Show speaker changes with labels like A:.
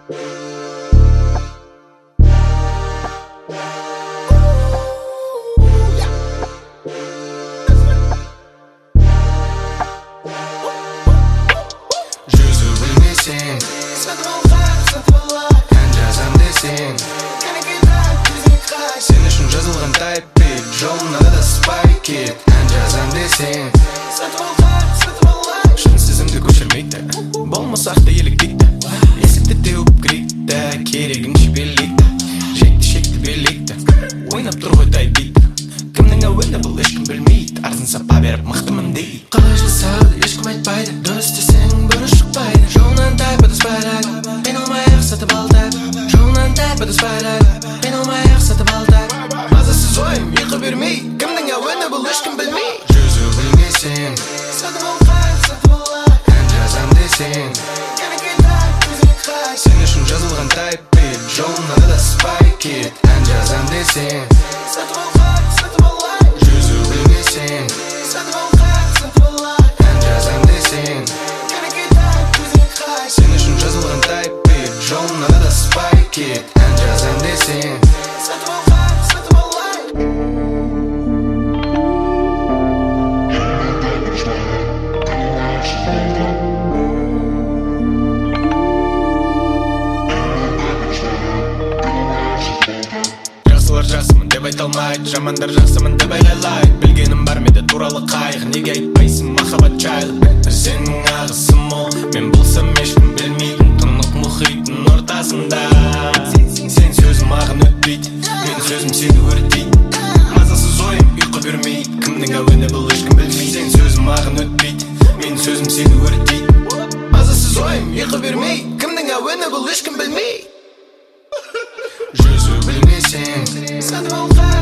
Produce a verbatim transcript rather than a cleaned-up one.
A: Жүзу білмесең
B: Сатып алған, сатып алайын.
A: ән жазам десең сен үшін жазылған тайп-бит, жолына да спайк-ит. Ән жазам десең
B: Сатып алған, сатып алайын.
A: шын сезімді көшірмейді, болмасақ та еліктейді. Есікті теуіп кірейді, керегінше белейді. Жекті шекті белейді, ойнап тұр ғой тайп-бит. Кімнің әуені бұл ешкім білмейді, арзын сапа беріп мықтымын дейді. Қалай жасауды ешкім айтпайды, дұрыс десең бұрыс шықпайды. Жолынан тайп ыдыспайды, мен алмай-ақ сатып алдайды. Жолынан тайп ыдыспайды, мен алмай-ақ сатып алдайды. Мазасыз ойым, ұйқы бермей, кімнің әуені бұл ешкім білмей. Жүзу білмесең
B: Сатып алған, сатып алайын.
A: ән жазам десең сен үшін жазылған тайп-бит, жолына да спайк-ит. Ән жазам десең
B: Сатып алған, сатып алайын.
A: жүзу білмесең
B: Сатып алған, сатып алайын.
A: ән жазам десең сен үшін жазылған тайп-бит, жолына да спайк-ит. Ән жазам десең
B: Сатып алған, сатып алайын.
A: Жақсылар жақсымын деп айта алмайды, жамандар жақсымын деп айғайлайды. Білгенім бар менде туралы қайғы, неге айтпайсың махаббат жайлы? Сенің ағысы мол, мен болсам ешкім білмейтін тұнық мұхиттың ортасында. Сен сөзім ағын өтпейді, мен сөзім сені өртейді. Мазасыз ойым, ұйқы бермейді, кімнің әуені бұл ешкім білмейді. Сен сөзім ағын өтпейді, мен сөзім сені өртейді. Мазасыз ойым, ұйқы бермейді, кімнің әуені бұл ешкім білмейді. Жүзу білмесең
B: Сатып алған,